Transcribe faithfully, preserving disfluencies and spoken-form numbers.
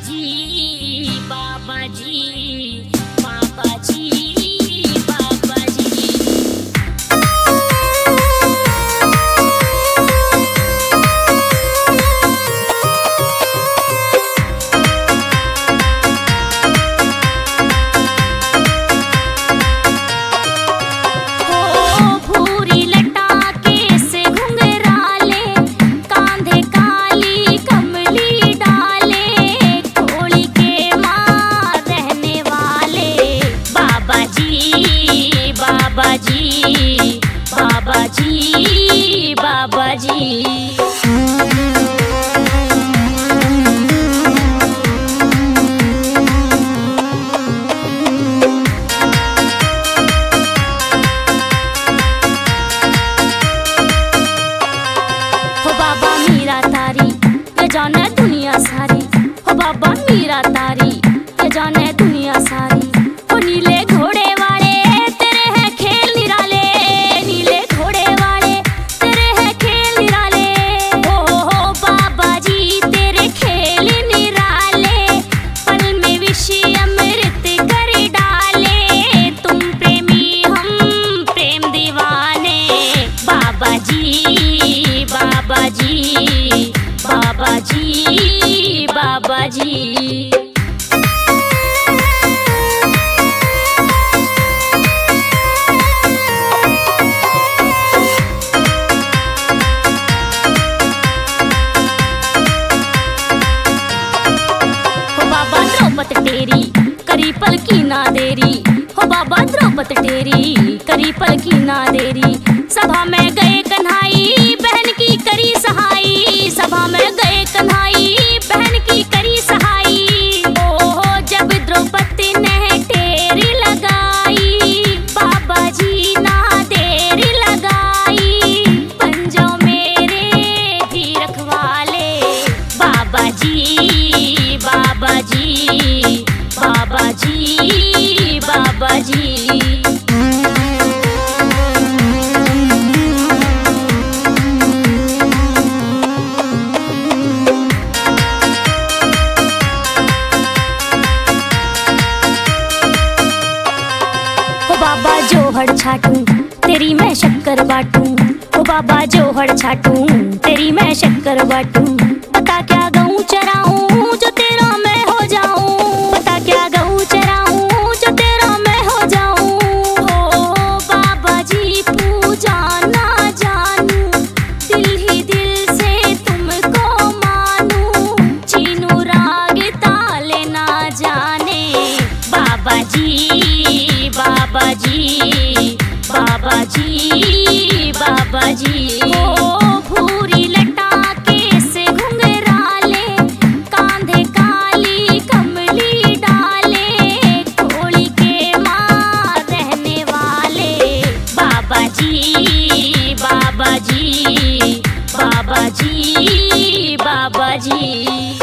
जी बाबा जी बाबा जी बाबा जी। ओ भूरी लटाके से घुंघराले, कांधे काली कमली डाले, खोली के माँ रहने वाले बाबा जी बाबा जी बाबा जी बाबा जी। हो बाबा मीरा तारी ये जाने दुनिया सारी, हो बाबा मीरा तारी ये जाने दुनिया सारी। हो नीले घोड़े वाले तेरे हैं खेल निराले, नीले घोड़े वाले तेरे हैं खेल निराले। हो हो हो बाबा जी तेरे खेल निराले, पल में विष अमृत कर डाले। तुम प्रेमी हम प्रेम दीवाने बाबा जी बाबा जी बाबा जी बाबा जी। हो बाबा द्रौपद टेरी करी पल की ना देरी, हो बाबा द्रौपद टेरी करी पल की ना देरी। सभा में गए कन्हाई बहन की करी सहाई, सभा में गए कन्हाई बहन की करी सहाई। ओ जब द्रौपदी ने टेरी लगाई, बाबा जी ना देरी लगाई। बन जाओ मेरे भी रखवाले बाबा जी बाबा जी बाबा जी बाबा जी। हो बाबा जोहड़ छाटूं तेरी मैं शक्कर बाटूं, हो बाबा जोहड़ छाटूं तेरी मैं शक्कर बाटूं। बता क्या गऊं चराऊं जो तेरा मैं हो जाऊं, बता क्या गऊं चराऊं जो तेरा मैं हो जाऊं। हो बाबा जी पूजा ना जानूं, दिल ही दिल से तुमको मानूं। चीनू राग ताले ना जाने बाबा जी बाबा जी बाबा जी बाबा जी। ओ भूरी लटाके से घुंघराले, कांधे काली कमली डाले, खोली के माँ रहने वाले बाबा जी बाबा जी बाबा जी बाबा जी।